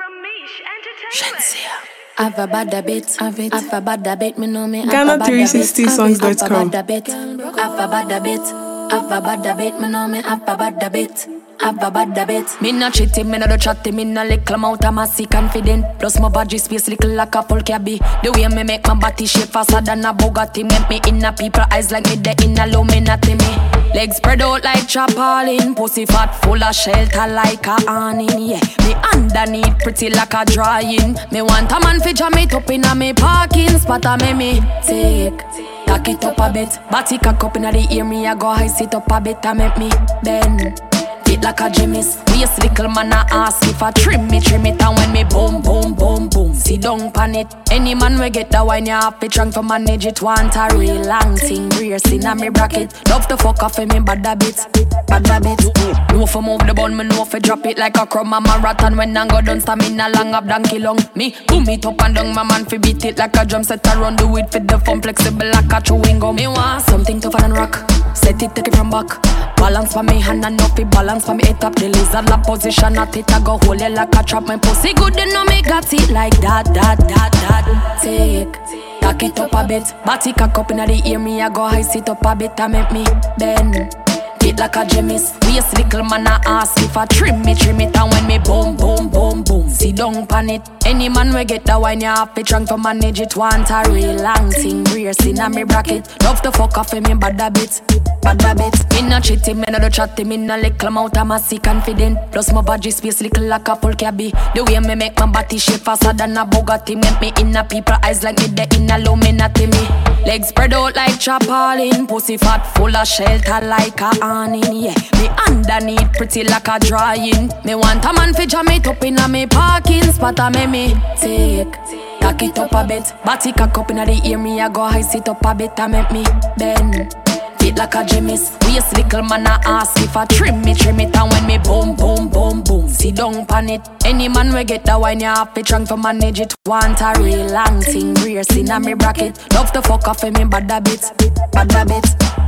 Have a bad habit, have a bad habit, me know me. Ghana360songs.com. Have a bad habit, have a bad habit, me know me. Have a bad habit. Have a bad habit. Me no cheating, me no do chatting, me no little amount of massy confident. Plus my body space little like a full cabby. The way me make my body shape faster than a Bugatti. Make me in a people eyes like me the in a Illuminati me. Legs spread out like chapalin. Pussy fat full of shelter like a awning. Yeah, me underneath pretty like a drying. Me want a man fi jam it up in a me parking spot. A me take. Tack it up a bit. Body cock up inna the ear, me I go high sit up a bit. A make me bend. Fit like a gymnast. Waist little man a ask if I trim it. And when me boom, boom, boom, boom, sit down pan it. Any man we get the wine, you have to trunk to manage it. Want a real long thing, brace inna me bracket. Love to fuck off in me bad habits, bad habits. Know for move the bun, me know for drop it like a crumb a marathon. When I go down, stamina long up donkey long. Me boom it up and down, my man fi beat it like a drum set. I run do it for the fun, flexible like a chewing gum. Me want something tougher than rock. Set it, take it from back. Balance for me hand and no fi balance for me head up. The lizard la position at it, I go hold it like a trap. My pussy good, then no me got it like that. Take, tack it up a bit. Body cock up inna the ear, me I go high sit up a bit. I make me bend. Fit like a gymnast. Waist little man a ask if I trim it. And when me boom, boom, boom, boom, sit down pan it. Any man we get the wine, you have to trunk to manage it. Want a real long thing, brace inna me bracket. Love to fuck off in me bad habits, bad habits. Me no cheating, me no do chatting, me no little amount of massy confident. Plus my body space little like a full cabby. The way me make my body shape faster than a Bugatti. Make me in a people eyes like me the in a Illuminati me. Legs spread out like chapalin. Pussy fat full of shelter like a awning. Yeah, me underneath pretty like a drying. Me want a man fi jam it up in a me parking spot. A me take, tack it up a bit. Body cock up inna the ear, me I go high sit up a bit. A make me bend. Fit like a gymnast. Waist little man a ask if I trim it. And when me boom, boom, boom, boom, sit down pan it. Any man we get the wine, you have to trunk to manage it. Want a real long thing, brace inna me bracket. Love to fuck off in me bad habits, bad habits.